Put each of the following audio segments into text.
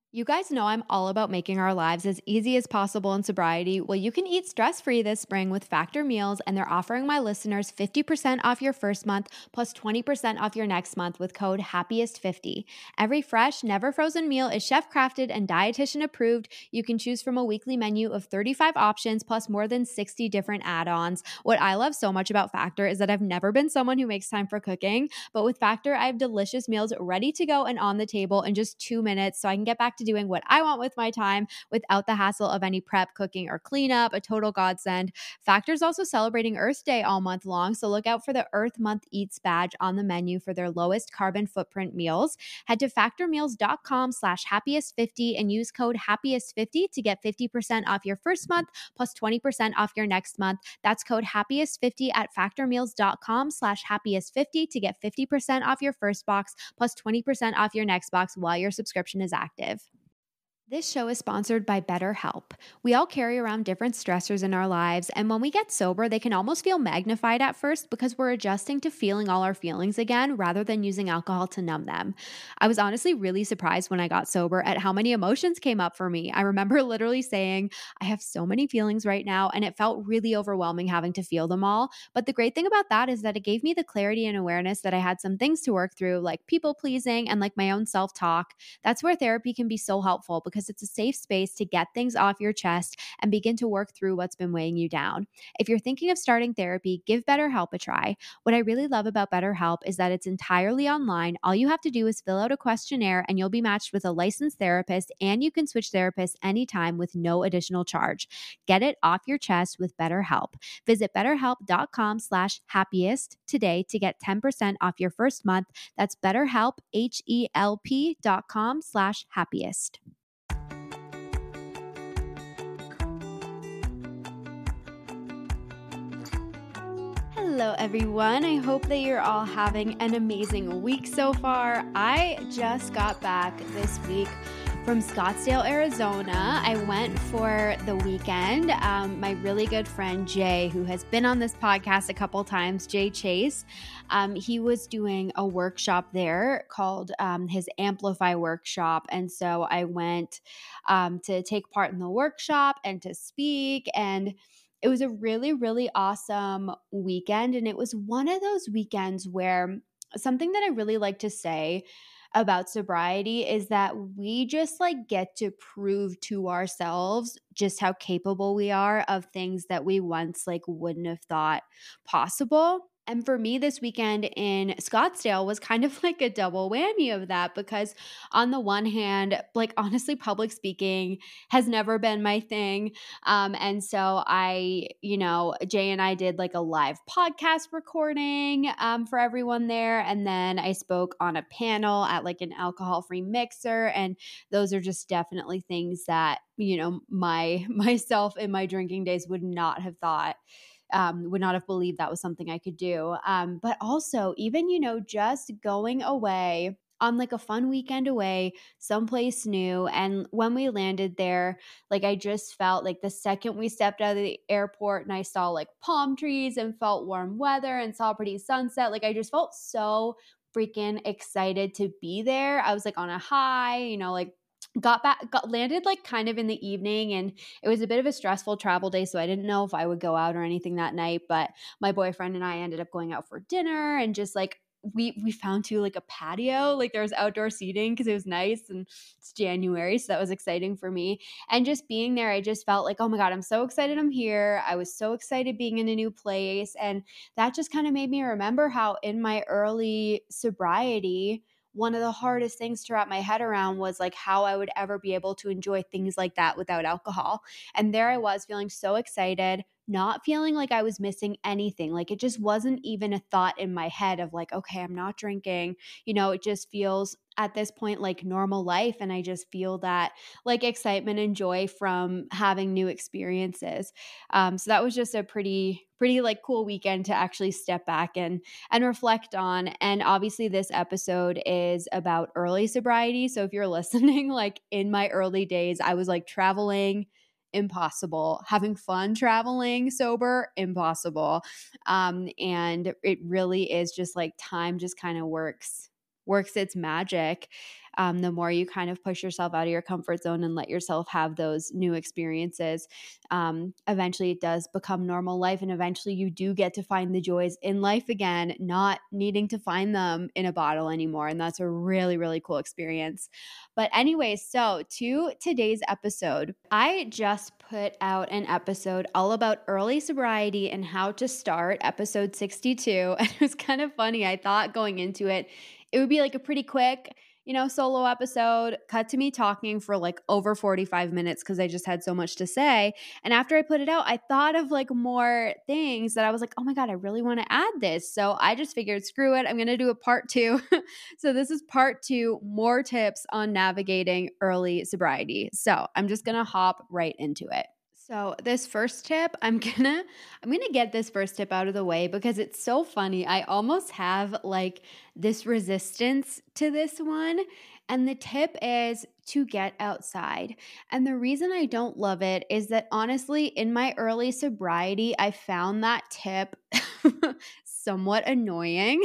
You guys know I'm all about making our lives as easy as possible in sobriety. Well, you can eat stress free this spring with Factor meals, and they're offering my listeners 50% off your first month plus 20% off your next month with code HAPPIEST50. Every fresh, never frozen meal is chef crafted and dietitian approved. You can choose from a weekly menu of 35 options plus more than 60 different add ons. What I love so much about Factor is that I've never been someone who makes time for cooking, but with Factor, I have delicious meals ready to go and on the table in just 2 minutes so I can get back to doing what I want with my time without the hassle of any prep, cooking, or cleanup. A total godsend. Factor's also celebrating Earth Day all month long, so look out for the Earth Month Eats badge on the menu for their lowest carbon footprint meals. Head to factormeals.com/happiest50 and use code happiest50 to get 50% off your first month plus 20% off your next month. That's code happiest50 at factormeals.com/happiest50 to get 50% off your first box plus 20% off your next box while your subscription is active. This show is sponsored by BetterHelp. We all carry around different stressors in our lives, and when we get sober, they can almost feel magnified at first because we're adjusting to feeling all our feelings again rather than using alcohol to numb them. I was honestly really surprised when I got sober at how many emotions came up for me. I remember literally saying, I have so many feelings right now, and it felt really overwhelming having to feel them all. But the great thing about that is that it gave me the clarity and awareness that I had some things to work through, like people pleasing and like my own self talk. That's where therapy can be so helpful because it's a safe space to get things off your chest and begin to work through what's been weighing you down. If you're thinking of starting therapy, give BetterHelp a try. What I really love about BetterHelp is that it's entirely online. All you have to do is fill out a questionnaire and you'll be matched with a licensed therapist, and you can switch therapists anytime with no additional charge. Get it off your chest with BetterHelp. Visit betterhelp.com/happiest today to get 10% off your first month. That's BetterHelp, HELP.com/happiest. Hello, everyone. I hope that you're all having an amazing week so far. I just got back this week from Scottsdale, Arizona. I went for the weekend. My really good friend Jay, who has been on this podcast a couple times, Jay Chase, he was doing a workshop there called his Amplify workshop. And so I went to take part in the workshop and to speak, and it was a really, really awesome weekend. And it was one of those weekends where something that I really like to say about sobriety is that we just like get to prove to ourselves just how capable we are of things that we once like wouldn't have thought possible. And for me, this weekend in Scottsdale was kind of like a double whammy of that because, on the one hand, like honestly, public speaking has never been my thing. And so Jay and I did like a live podcast recording for everyone there. And then I spoke on a panel at like an alcohol free mixer. And those are just definitely things that, myself in my drinking days would not have believed that was something I could do. But also, even, just going away on like a fun weekend away, someplace new. And when we landed there, like I just felt like the second we stepped out of the airport and I saw like palm trees and felt warm weather and saw a pretty sunset, like I just felt so freaking excited to be there. I was like on a high, like landed like kind of in the evening, and it was a bit of a stressful travel day, so I didn't know if I would go out or anything that night, but my boyfriend and I ended up going out for dinner, and just like we found too like a patio, like there was outdoor seating because it was nice, and it's January, so that was exciting for me. And just being there, I just felt like, oh my God, I'm so excited I'm here. I was so excited being in a new place, and that just kind of made me remember how in my early sobriety, one of the hardest things to wrap my head around was like how I would ever be able to enjoy things like that without alcohol. And there I was feeling so excited, not feeling like I was missing anything. Like it just wasn't even a thought in my head of like, okay, I'm not drinking. It just feels at this point like normal life. And I just feel that like excitement and joy from having new experiences. So that was just a pretty like cool weekend to actually step back and reflect on. And obviously this episode is about early sobriety. So if you're listening, like in my early days, I was like traveling, impossible. Having fun traveling sober, impossible. And it really is just like time just kind of works works its magic. The more you kind of push yourself out of your comfort zone and let yourself have those new experiences, eventually it does become normal life. And eventually you do get to find the joys in life again, not needing to find them in a bottle anymore. And that's a really, really cool experience. But anyways, so to today's episode, I just put out an episode all about early sobriety and how to start, episode 62. And it was kind of funny. I thought going into it, it would be like a pretty quick, solo episode, cut to me talking for like over 45 minutes because I just had so much to say. And after I put it out, I thought of like more things that I was like, oh my God, I really want to add this. So I just figured, screw it, I'm going to do a part 2. So this is part 2, more tips on navigating early sobriety. So I'm just going to hop right into it. So this first tip, I'm gonna get this first tip out of the way because it's so funny. I almost have like this resistance to this one. And the tip is to get outside. And the reason I don't love it is that honestly, in my early sobriety, I found that tip somewhat annoying.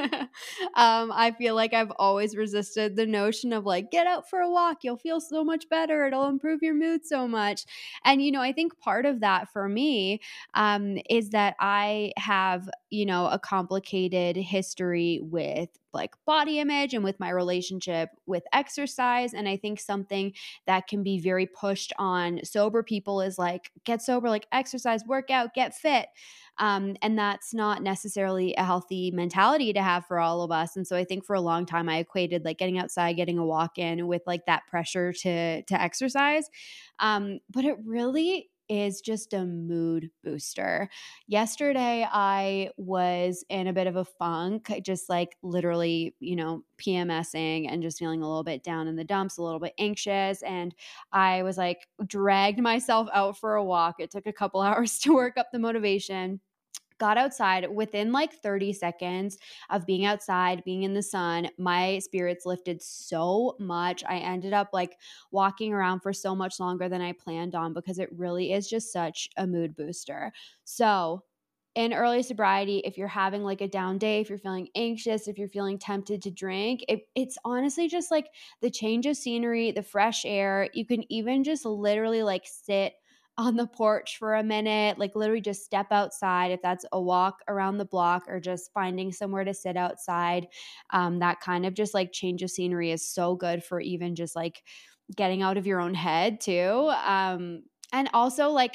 I feel like I've always resisted the notion of like, get out for a walk. You'll feel so much better. It'll improve your mood so much. And, I think part of that for me is that I have, a complicated history with like body image and with my relationship with exercise. And I think something that can be very pushed on sober people is like, get sober, like exercise, work out, get fit. And that's not necessarily a healthy mentality to have for all of us. And so I think for a long time I equated like getting outside, getting a walk in with like that pressure to exercise. But it really is just a mood booster. Yesterday, I was in a bit of a funk, just like literally, PMSing and just feeling a little bit down in the dumps, a little bit anxious. And I was like, dragged myself out for a walk. It took a couple hours to work up the motivation. Got outside within like 30 seconds of being outside, being in the sun, my spirits lifted so much. I ended up like walking around for so much longer than I planned on because it really is just such a mood booster. So, in early sobriety, if you're having like a down day, if you're feeling anxious, if you're feeling tempted to drink, it's honestly just like the change of scenery, the fresh air. You can even just literally like sit on the porch for a minute, like literally just step outside, if that's a walk around the block or just finding somewhere to sit outside. That kind of just like change of scenery is so good for even just like getting out of your own head too. And also like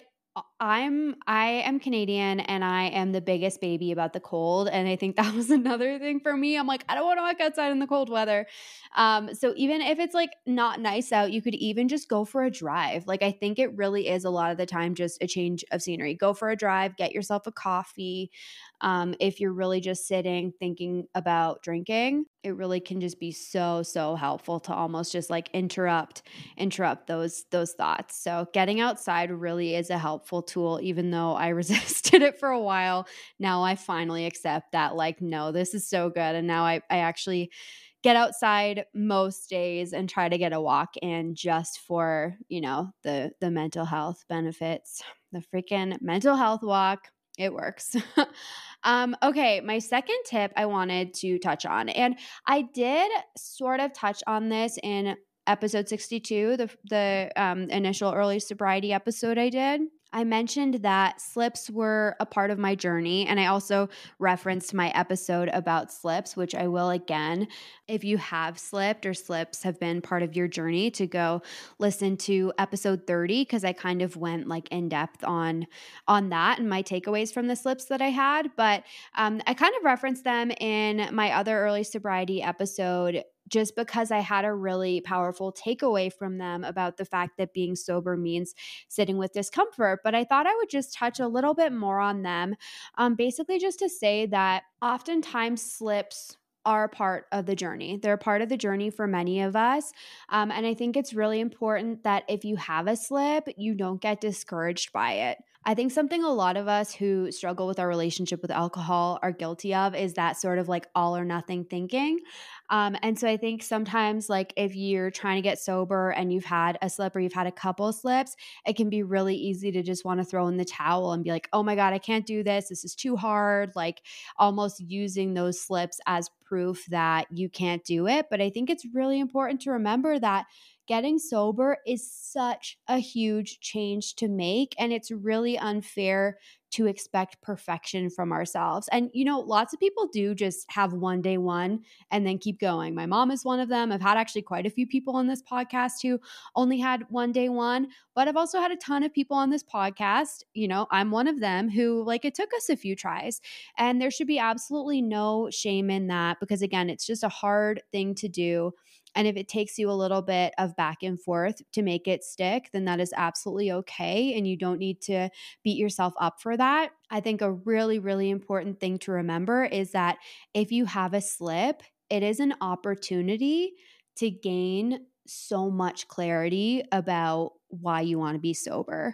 I am Canadian and I am the biggest baby about the cold. And I think that was another thing for me. I'm like, I don't want to walk outside in the cold weather. So even if it's like not nice out, you could even just go for a drive. Like I think it really is a lot of the time just a change of scenery. Go for a drive, get yourself a coffee. If you're really just sitting thinking about drinking, it really can just be so, so helpful to almost just like interrupt those thoughts. So getting outside really is a helpful tool, even though I resisted it for a while. Now I finally accept that like, no, this is so good. And now I actually get outside most days and try to get a walk in just for, the mental health benefits, the freaking mental health walk. It works. Okay, my second tip I wanted to touch on, and I did sort of touch on this in episode 62, the initial early sobriety episode I did. I mentioned that slips were a part of my journey, and I also referenced my episode about slips, which I will again, if you have slipped or slips have been part of your journey, to go listen to episode 30 because I kind of went like in depth on that and my takeaways from the slips that I had. But I kind of referenced them in my other early sobriety episode just because I had a really powerful takeaway from them about the fact that being sober means sitting with discomfort. But I thought I would just touch a little bit more on them, basically just to say that oftentimes slips are a part of the journey. They're a part of the journey for many of us. And I think it's really important that if you have a slip, you don't get discouraged by it. I think something a lot of us who struggle with our relationship with alcohol are guilty of is that sort of like all or nothing thinking. And so I think sometimes, like, if you're trying to get sober and you've had a slip or you've had a couple slips, it can be really easy to just want to throw in the towel and be like, oh my God, I can't do this. This is too hard. Like, almost using those slips as proof that you can't do it. But I think it's really important to remember that getting sober is such a huge change to make. And it's really unfair to expect perfection from ourselves. And, lots of people do just have one day one and then keep going. My mom is one of them. I've had actually quite a few people on this podcast who only had one day one, but I've also had a ton of people on this podcast. I'm one of them who, like, it took us a few tries, and there should be absolutely no shame in that because, again, it's just a hard thing to do. And if it takes you a little bit of back and forth to make it stick, then that is absolutely okay. And you don't need to beat yourself up for that. I think a really, really important thing to remember is that if you have a slip, it is an opportunity to gain so much clarity about why you want to be sober.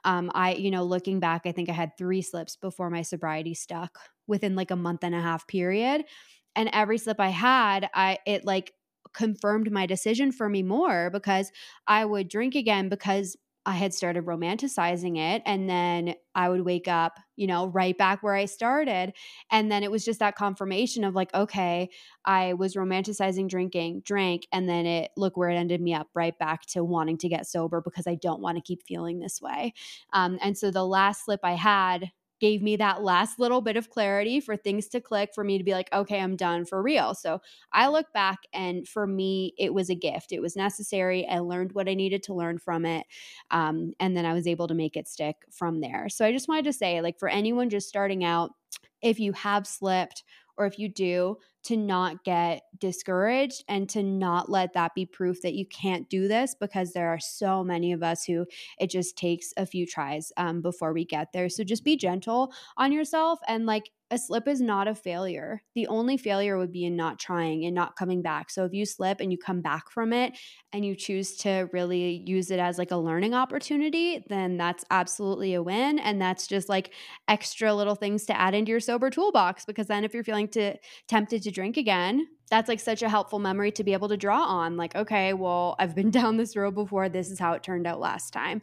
Looking back, I think I had 3 slips before my sobriety stuck within like a month and a half period. And every slip I had, it like confirmed my decision for me more because I would drink again because I had started romanticizing it. And then I would wake up, right back where I started. And then it was just that confirmation of like, okay, I was romanticizing drinking, drank, and then look where it ended me up, right back to wanting to get sober because I don't want to keep feeling this way. And so the last slip I had gave me that last little bit of clarity for things to click, for me to be like, okay, I'm done for real. So I look back, and for me, it was a gift. It was necessary. I learned what I needed to learn from it. And then I was able to make it stick from there. So I just wanted to say, like, for anyone just starting out, if you have slipped or if you do, to not get discouraged and to not let that be proof that you can't do this, because there are so many of us who it just takes a few tries before we get there. So just be gentle on yourself, and like, a slip is not a failure. The only failure would be in not trying and not coming back. So if you slip and you come back from it and you choose to really use it as like a learning opportunity, then that's absolutely a win. And that's just like extra little things to add into your sober toolbox, because then if you're feeling tempted to drink again, that's like such a helpful memory to be able to draw on. Like, okay, well, I've been down this road before. This is how it turned out last time.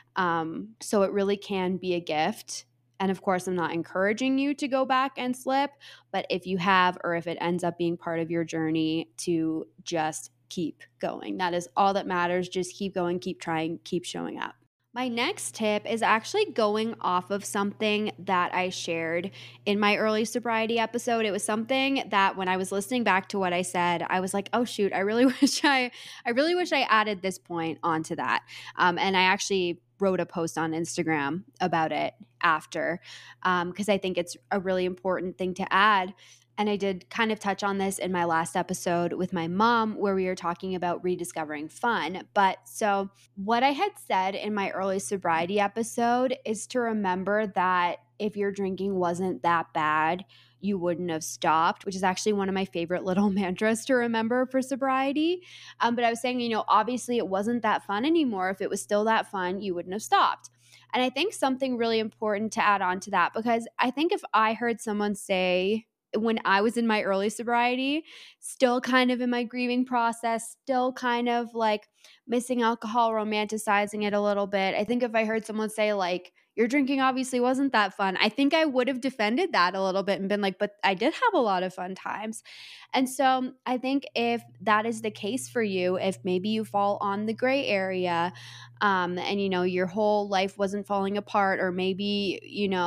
So it really can be a gift. And of course, I'm not encouraging you to go back and slip, but if you have, or if it ends up being part of your journey, to just keep going. That is all that matters. Just keep going, keep trying, keep showing up. My next tip is actually going off of something that I shared in my early sobriety episode. It was something that when I was listening back to what I said, I was like, oh shoot, I really wish I added this point onto that. And I actually wrote a post on Instagram about it after, because I think it's a really important thing to add. And I did kind of touch on this in my last episode with my mom, where we were talking about rediscovering fun. But so what I had said in my early sobriety episode is to remember that if your drinking wasn't that bad, you wouldn't have stopped, which is actually one of my favorite little mantras to remember for sobriety. But I was saying, obviously it wasn't that fun anymore. If it was still that fun, you wouldn't have stopped. And I think something really important to add on to that, because I think if I heard someone say, when I was in my early sobriety, still kind of in my grieving process, still kind of like missing alcohol, romanticizing it a little bit, I think if I heard someone say like, your drinking obviously wasn't that fun, I think I would have defended that a little bit and been like, but I did have a lot of fun times. And so I think if that is the case for you, if maybe you fall on the gray area, and your whole life wasn't falling apart, or maybe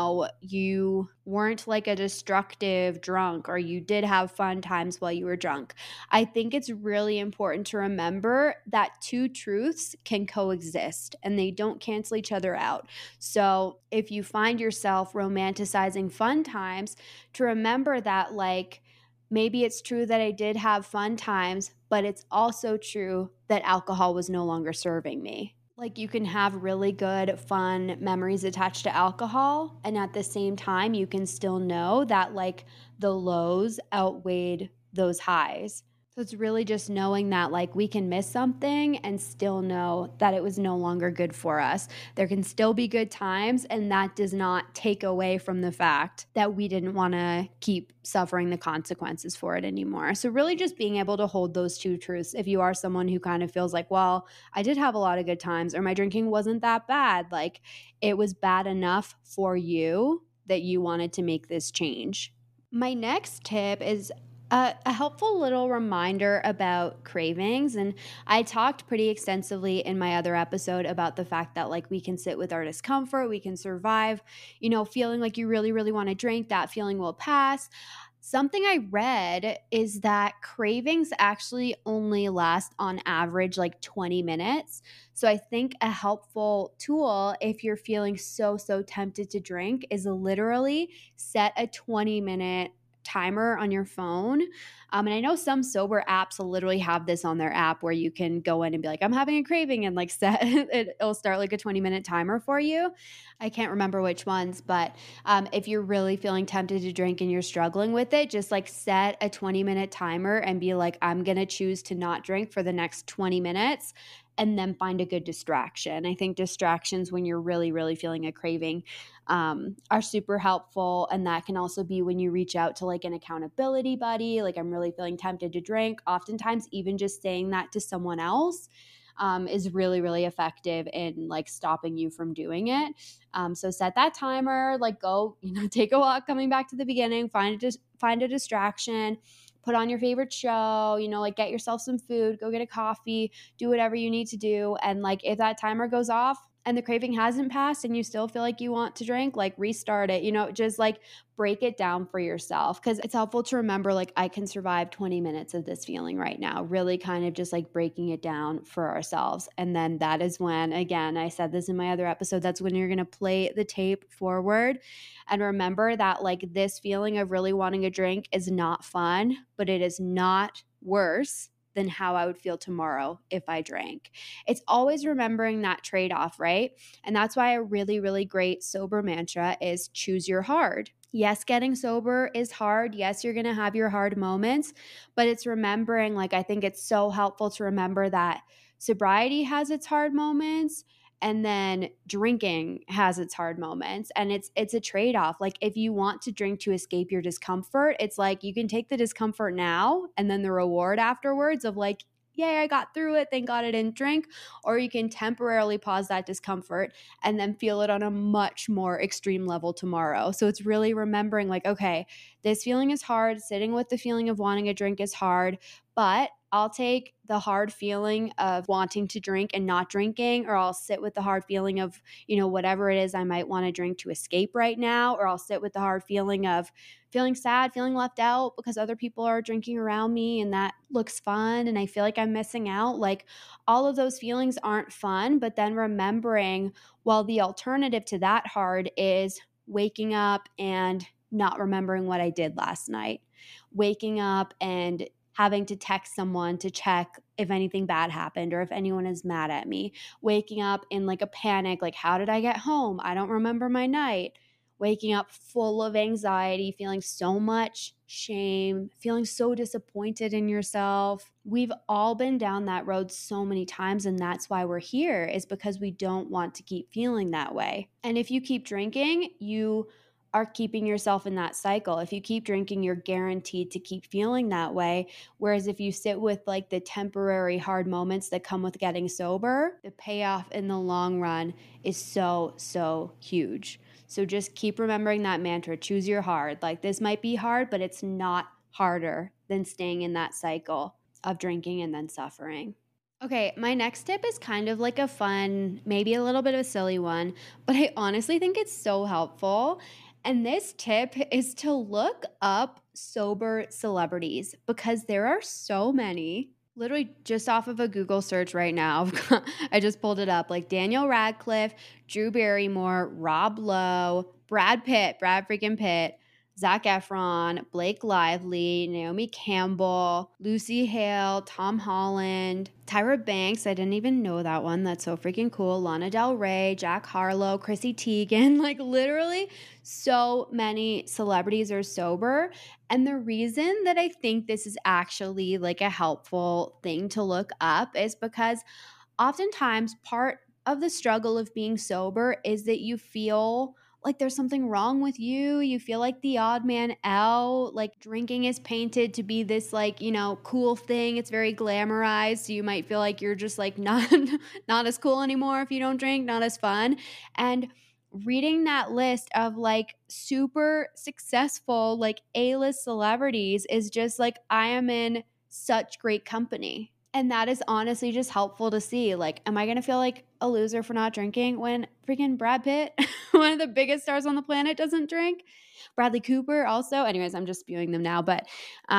you weren't like a destructive drunk, or you did have fun times while you were drunk, I think it's really important to remember that two truths can coexist and they don't cancel each other out. So if you find yourself romanticizing fun times, to remember that, like, maybe it's true that I did have fun times, but it's also true that alcohol was no longer serving me. Like, you can have really good, fun memories attached to alcohol, and at the same time, you can still know that like the lows outweighed those highs. So it's really just knowing that like we can miss something and still know that it was no longer good for us. There can still be good times, and that does not take away from the fact that we didn't want to keep suffering the consequences for it anymore. So really just being able to hold those two truths. If you are someone who kind of feels like, well, I did have a lot of good times, or my drinking wasn't that bad, like it was bad enough for you that you wanted to make this change. My next tip is a helpful little reminder about cravings. And I talked pretty extensively in my other episode about the fact that like we can sit with our discomfort, we can survive, feeling like you really, really want to drink, that feeling will pass. Something I read is that cravings actually only last on average like 20 minutes. So I think a helpful tool if you're feeling so tempted to drink is literally set a 20-minute timer on your phone. And I know some sober apps will literally have this on their app where you can go in and be like, I'm having a craving, and like set it'll start like a 20-minute timer for you. I can't remember which ones, but if you're really feeling tempted to drink and you're struggling with it, just like set a 20-minute timer and be like, I'm going to choose to not drink for the next 20 minutes, and then find a good distraction. I think distractions when you're really, really feeling a craving are super helpful. And that can also be when you reach out to like an accountability buddy, like I'm really feeling tempted to drink. Oftentimes, even just saying that to someone else is really, really effective in like stopping you from doing it. So set that timer, like go, take a walk coming back to the beginning, find a distraction, put on your favorite show, like get yourself some food, go get a coffee, do whatever you need to do. And like if that timer goes off and the craving hasn't passed and you still feel like you want to drink, like restart it, just like break it down for yourself. Cause it's helpful to remember, like, I can survive 20 minutes of this feeling right now, really kind of just like breaking it down for ourselves. And then that is when, again, I said this in my other episode, that's when you're going to play the tape forward and remember that like this feeling of really wanting a drink is not fun, but it is not worse than how I would feel tomorrow if I drank. It's always remembering that trade-off, right? And that's why a really, really great sober mantra is choose your hard. Yes, getting sober is hard. Yes, you're going to have your hard moments, but it's remembering, like, I think it's so helpful to remember that sobriety has its hard moments, and then drinking has its hard moments, and it's a trade-off. Like if you want to drink to escape your discomfort, it's like you can take the discomfort now and then the reward afterwards of like, yay, I got through it, thank God I didn't drink. Or you can temporarily pause that discomfort and then feel it on a much more extreme level tomorrow. So it's really remembering like, okay, this feeling is hard, sitting with the feeling of wanting a drink is hard, but I'll take the hard feeling of wanting to drink and not drinking, or I'll sit with the hard feeling of, whatever it is I might want to drink to escape right now, or I'll sit with the hard feeling of feeling sad, feeling left out because other people are drinking around me and that looks fun and I feel like I'm missing out. Like all of those feelings aren't fun, but then remembering, well, the alternative to that hard is waking up and not remembering what I did last night, waking up and having to text someone to check if anything bad happened or if anyone is mad at me, waking up in like a panic, like how did I get home? I don't remember my night. Waking up full of anxiety, feeling so much shame, feeling so disappointed in yourself. We've all been down that road so many times, and that's why we're here, is because we don't want to keep feeling that way. And if you keep drinking, you are keeping yourself in that cycle. If you keep drinking, you're guaranteed to keep feeling that way. Whereas if you sit with like the temporary hard moments that come with getting sober, the payoff in the long run is so huge. So just keep remembering that mantra, choose your hard. Like this might be hard, but it's not harder than staying in that cycle of drinking and then suffering. Okay, my next tip is kind of like a fun, maybe a little bit of a silly one, but I honestly think it's so helpful. And this tip is to look up sober celebrities because there are so many. Literally just off of a Google search right now, I just pulled it up, like Daniel Radcliffe, Drew Barrymore, Rob Lowe, Brad freaking Pitt, Zac Efron, Blake Lively, Naomi Campbell, Lucy Hale, Tom Holland, Tyra Banks. I didn't even know that one. That's so freaking cool. Lana Del Rey, Jack Harlow, Chrissy Teigen. Like literally so many celebrities are sober. And the reason that I think this is actually like a helpful thing to look up is because oftentimes part of the struggle of being sober is that you feel like there's something wrong with you. You feel like the odd man out. Like drinking is painted to be this like, cool thing. It's very glamorized. So you might feel like you're just like not not as cool anymore if you don't drink, not as fun. And reading that list of like super successful like A-list celebrities is just like I am in such great company. And that is honestly just helpful to see. Like, am I going to feel like a loser for not drinking when freaking Brad Pitt, one of the biggest stars on the planet, doesn't drink? Bradley Cooper also. Anyways, I'm just spewing them now, but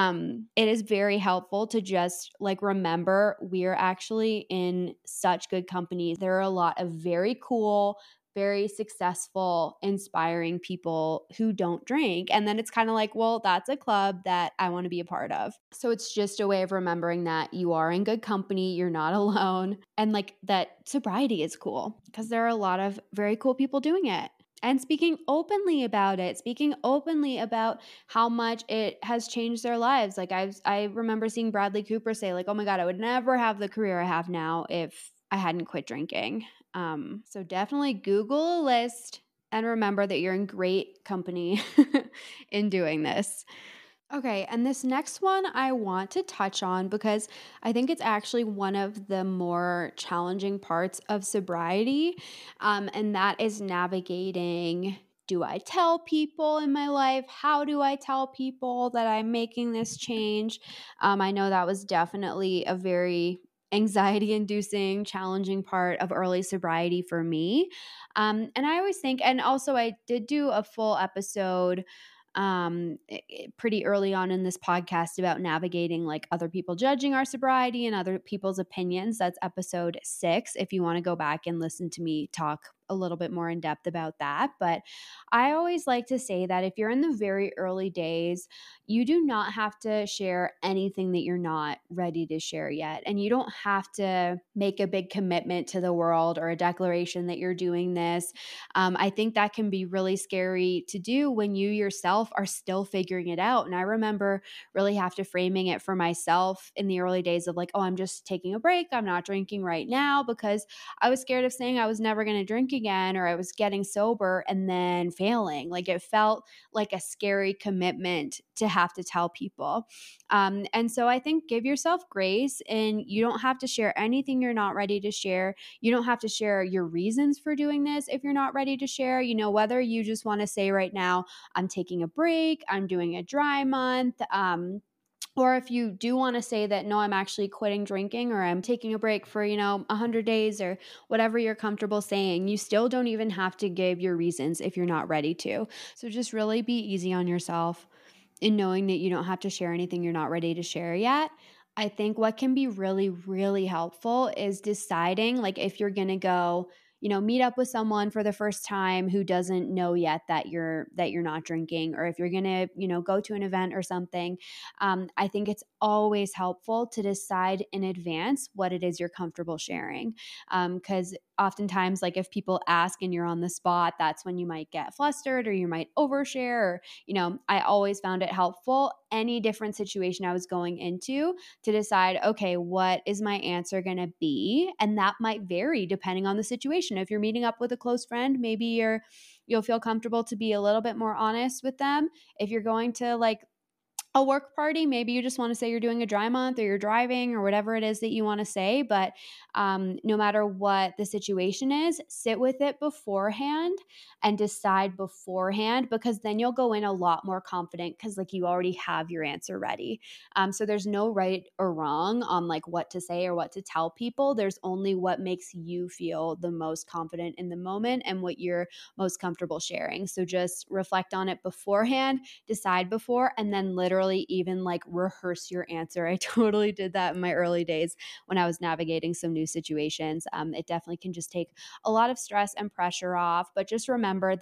it is very helpful to just like remember we're actually in such good company. There are a lot of very cool, very successful, inspiring people who don't drink. And then it's kind of like, well, that's a club that I want to be a part of. So it's just a way of remembering that you are in good company, you're not alone, and like that sobriety is cool because there are a lot of very cool people doing it. And speaking openly about it, speaking openly about how much it has changed their lives. Like I remember seeing Bradley Cooper say like, "Oh my God, I would never have the career I have now if I hadn't quit drinking." So definitely Google a list and remember that you're in great company in doing this. Okay, and this next one I want to touch on because I think it's actually one of the more challenging parts of sobriety, and that is navigating. Do I tell people in my life? How do I tell people that I'm making this change? I know that was definitely a very anxiety inducing, challenging part of early sobriety for me. And I always think, and also I did do a full episode pretty early on in this podcast about navigating like other people judging our sobriety and other people's opinions. That's episode 6 if you want to go back and listen to me talk a little bit more in depth about that. But I always like to say that if you're in the very early days, you do not have to share anything that you're not ready to share yet. And you don't have to make a big commitment to the world or a declaration that you're doing this. I think that can be really scary to do when you yourself are still figuring it out. And I remember really have to framing it for myself in the early days of like, oh, I'm just taking a break. I'm not drinking right now because I was scared of saying I was never going to drink again or I was getting sober and then failing. Like it felt like a scary commitment to have to tell people. And so I think give yourself grace and you don't have to share anything you're not ready to share. You don't have to share your reasons for doing this if you're not ready to share, whether you just want to say right now, I'm taking a break, I'm doing a dry month, or if you do want to say that, no, I'm actually quitting drinking or I'm taking a break for, 100 days or whatever you're comfortable saying, you still don't even have to give your reasons if you're not ready to. So just really be easy on yourself in knowing that you don't have to share anything you're not ready to share yet. I think what can be really, really helpful is deciding like if you're going to go, meet up with someone for the first time who doesn't know yet that you're not drinking, or if you're going to, go to an event or something. I think it's always helpful to decide in advance what it is you're comfortable sharing. Because oftentimes, like if people ask and you're on the spot, that's when you might get flustered or you might overshare. Or, I always found it helpful any different situation I was going into to decide, okay, what is my answer going to be? And that might vary depending on the situation. If you're meeting up with a close friend, maybe you'll feel comfortable to be a little bit more honest with them. If you're going to like a work party, maybe you just want to say you're doing a dry month or you're driving or whatever it is that you want to say. But no matter what the situation is, sit with it beforehand and decide beforehand, because then you'll go in a lot more confident because like you already have your answer ready. So there's no right or wrong on like what to say or what to tell people. There's only what makes you feel the most confident in the moment and what you're most comfortable sharing. So just reflect on it beforehand, decide before, and then literally even like rehearse your answer. I totally did that in my early days when I was navigating some new situations. It definitely can just take a lot of stress and pressure off, but just remember that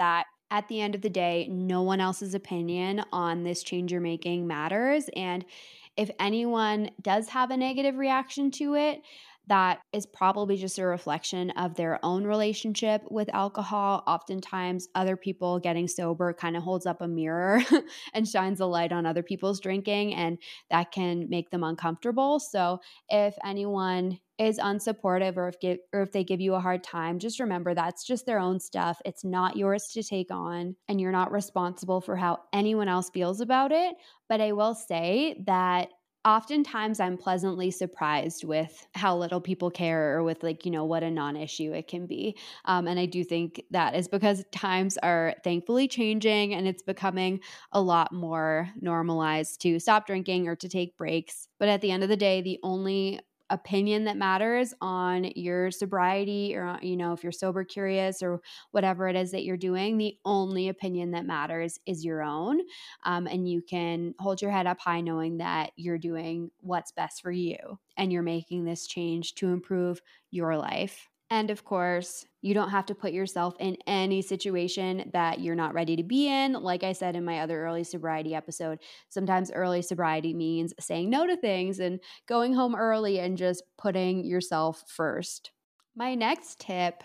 At the end of the day, no one else's opinion on this change you're making matters. And if anyone does have a negative reaction to it, that is probably just a reflection of their own relationship with alcohol. Oftentimes, other people getting sober kind of holds up a mirror and shines a light on other people's drinking, and that can make them uncomfortable. So, if anyone is unsupportive or if they give you a hard time, just remember that's just their own stuff. It's not yours to take on, and you're not responsible for how anyone else feels about it. But I will say that oftentimes I'm pleasantly surprised with how little people care, or with what a non-issue it can be. And I do think that is because times are thankfully changing, and it's becoming a lot more normalized to stop drinking or to take breaks. But at the end of the day, the only opinion that matters on your sobriety, or if you're sober curious or whatever it is that you're doing, the only opinion that matters is your own. And you can hold your head up high knowing that you're doing what's best for you and you're making this change to improve your life. And of course, you don't have to put yourself in any situation that you're not ready to be in. Like I said in my other early sobriety episode, sometimes early sobriety means saying no to things and going home early and just putting yourself first. My next tip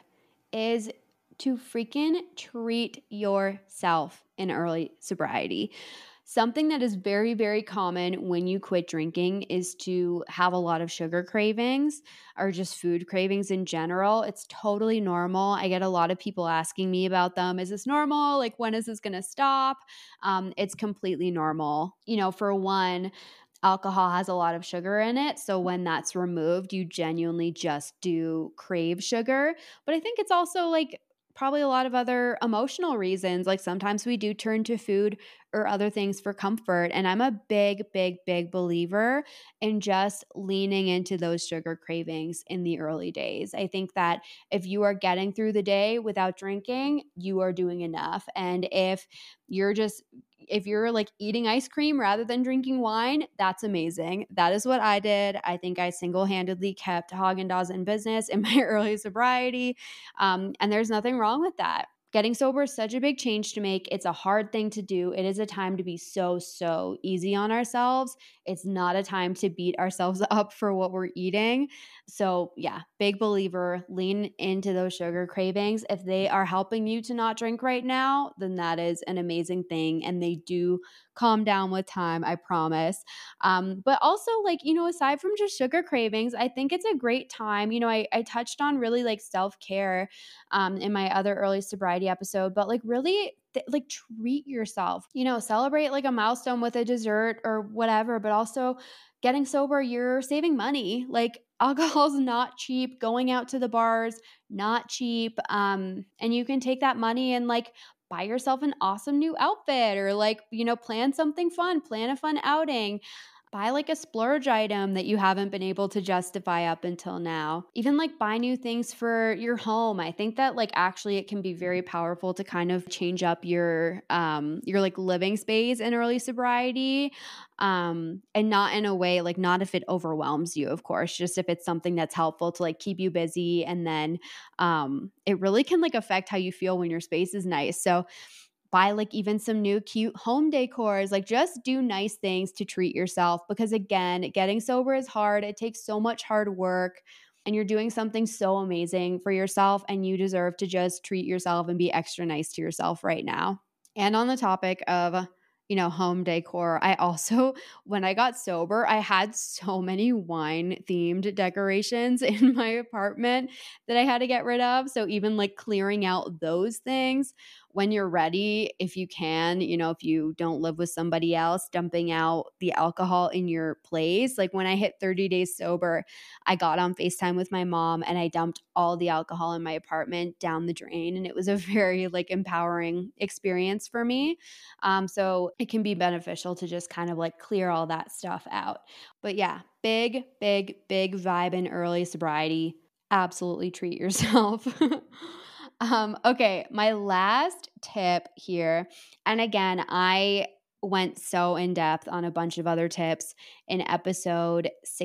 is to freaking treat yourself in early sobriety. Something that is very, very common when you quit drinking is to have a lot of sugar cravings or just food cravings in general. It's totally normal. I get a lot of people asking me about them. Is this normal? Like, when is this going to stop? It's completely normal. For one, alcohol has a lot of sugar in it. So when that's removed, you genuinely just do crave sugar. But I think it's also probably a lot of other emotional reasons. Like sometimes we do turn to food or other things for comfort. And I'm a big, big, big believer in just leaning into those sugar cravings in the early days. I think that if you are getting through the day without drinking, you are doing enough. And if you're eating ice cream rather than drinking wine, that's amazing. That is what I did. I think I single-handedly kept Haagen-Dazs in business in my early sobriety. And there's nothing wrong with that. Getting sober is such a big change to make. It's a hard thing to do. It is a time to be so, so easy on ourselves. It's not a time to beat ourselves up for what we're eating. So yeah, big believer, lean into those sugar cravings. If they are helping you to not drink right now, then that is an amazing thing. And they do calm down with time, I promise. But also aside from just sugar cravings, I think it's a great time. I touched on really self-care in my other early sobriety episode, but really treat yourself, celebrate a milestone with a dessert or whatever. But also, getting sober, you're saving money. Alcohol's not cheap. Going out to the bars, not cheap. And you can take that money and buy yourself an awesome new outfit, or plan something fun, plan a fun outing. Buy a splurge item that you haven't been able to justify up until now. Even buy new things for your home. I think that actually it can be very powerful to kind of change up your living space in early sobriety. And not in a way not if it overwhelms you, of course, just if it's something that's helpful to keep you busy. And then it really can affect how you feel when your space is nice. So buy even some new cute home decors. Just do nice things to treat yourself, because again, getting sober is hard. It takes so much hard work, and you're doing something so amazing for yourself, and you deserve to just treat yourself and be extra nice to yourself right now. And on the topic of home decor, I also, when I got sober, I had so many wine themed decorations in my apartment that I had to get rid of. So even clearing out those things when you're ready, if you can, if you don't live with somebody else, dumping out the alcohol in your place. When I hit 30 days sober, I got on FaceTime with my mom and I dumped all the alcohol in my apartment down the drain. And it was a very empowering experience for me. So it can be beneficial to just kind of clear all that stuff out. But yeah, big, big, big vibe in early sobriety. Absolutely treat yourself. Okay, my last tip here, and again, I went so in depth on a bunch of other tips in episode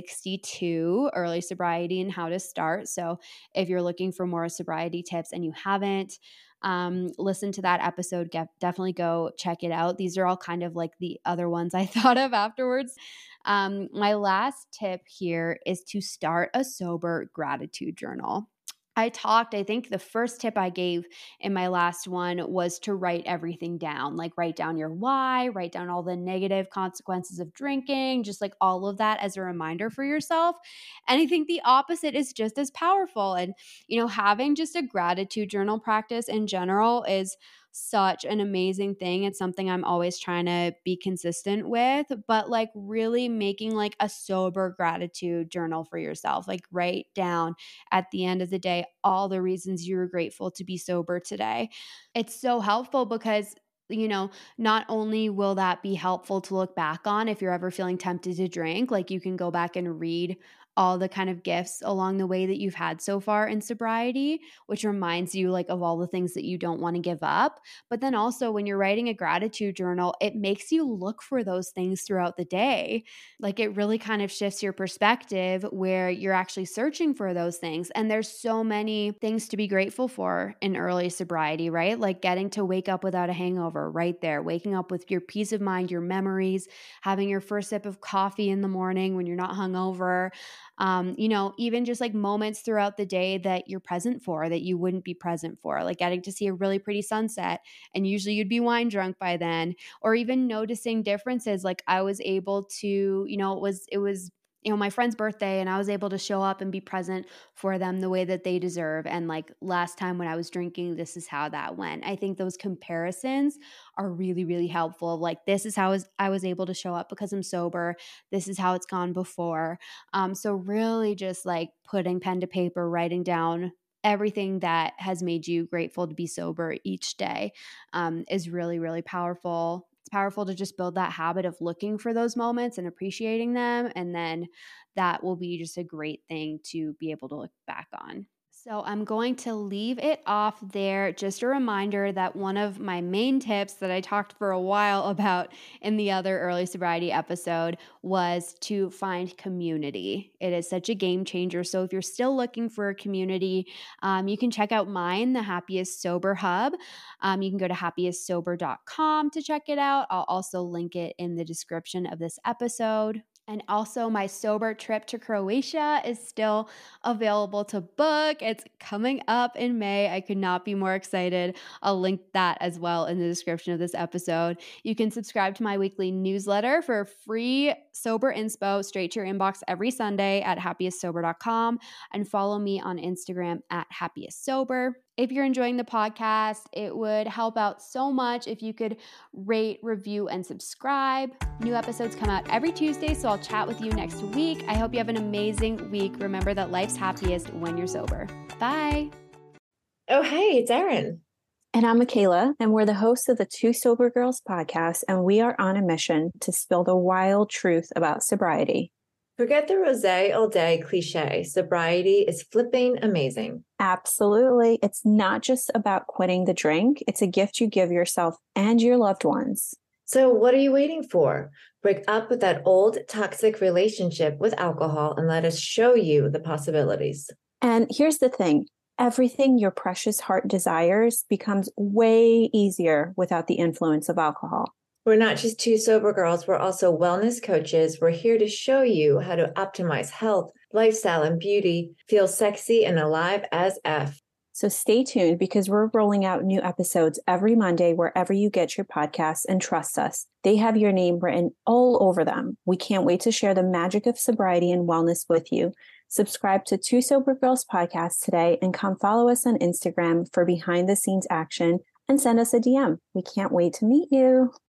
62, early sobriety and how to start. So if you're looking for more sobriety tips and you haven't, listen to that episode. Definitely go check it out. These are all kind of like the other ones I thought of afterwards. My last tip here is to start a sober gratitude journal. I think the first tip I gave in my last one was to write everything down, like write down your why, write down all the negative consequences of drinking, just like all of that as a reminder for yourself. And I think the opposite is just as powerful. And, having just a gratitude journal practice in general is such an amazing thing. It's something I'm always trying to be consistent with, but like really making like a sober gratitude journal for yourself, like write down at the end of the day all the reasons you were grateful to be sober today. It's so helpful because not only will that be helpful to look back on if you're ever feeling tempted to drink, like you can go back and read all the kind of gifts along the way that you've had so far in sobriety, which reminds you like of all the things that you don't want to give up. But then also when you're writing a gratitude journal, it makes you look for those things throughout the day. Like it really kind of shifts your perspective where you're actually searching for those things. And there's so many things to be grateful for in early sobriety, right? Like getting to wake up without a hangover right there, waking up with your peace of mind, your memories, having your first sip of coffee in the morning when you're not hungover. Even just like moments throughout the day that you're present for that you wouldn't be present for, like getting to see a really pretty sunset and usually you'd be wine drunk by then, or even noticing differences. Like I was able to, it was my friend's birthday and I was able to show up and be present for them the way that they deserve. And like last time when I was drinking, this is how that went. I think those comparisons are really, really helpful. Like this is how I was able to show up because I'm sober. This is how it's gone before. So really just like putting pen to paper, writing down everything that has made you grateful to be sober each day is really, really powerful. It's powerful to just build that habit of looking for those moments and appreciating them. And then that will be just a great thing to be able to look back on. So I'm going to leave it off there. Just a reminder that one of my main tips that I talked for a while about in the other early sobriety episode was to find community. It is such a game changer. So if you're still looking for a community, you can check out mine, the Happiest Sober Hub. You can go to happiestsober.com to check it out. I'll also link it in the description of this episode. And also my sober trip to Croatia is still available to book. It's coming up in May. I could not be more excited. I'll link that as well in the description of this episode. You can subscribe to my weekly newsletter for free sober inspo straight to your inbox every Sunday at happiestsober.com and follow me on Instagram at happiestsober. If you're enjoying the podcast, it would help out so much if you could rate, review, and subscribe. New episodes come out every Tuesday, so I'll chat with you next week. I hope you have an amazing week. Remember that life's happiest when you're sober. Bye. Oh, hey, it's Erin. And I'm Michaela, and we're the hosts of the Two Sober Girls podcast, and we are on a mission to spill the wild truth about sobriety. Forget the rosé all day cliche. Sobriety is flipping amazing. Absolutely. It's not just about quitting the drink. It's a gift you give yourself and your loved ones. So what are you waiting for? Break up with that old toxic relationship with alcohol and let us show you the possibilities. And here's the thing. Everything your precious heart desires becomes way easier without the influence of alcohol. We're not just two sober girls. We're also wellness coaches. We're here to show you how to optimize health, lifestyle, and beauty, feel sexy and alive as F. So stay tuned because we're rolling out new episodes every Monday wherever you get your podcasts, and trust us, they have your name written all over them. We can't wait to share the magic of sobriety and wellness with you. Subscribe to Two Sober Girls podcast today and come follow us on Instagram for behind the scenes action and send us a DM. We can't wait to meet you.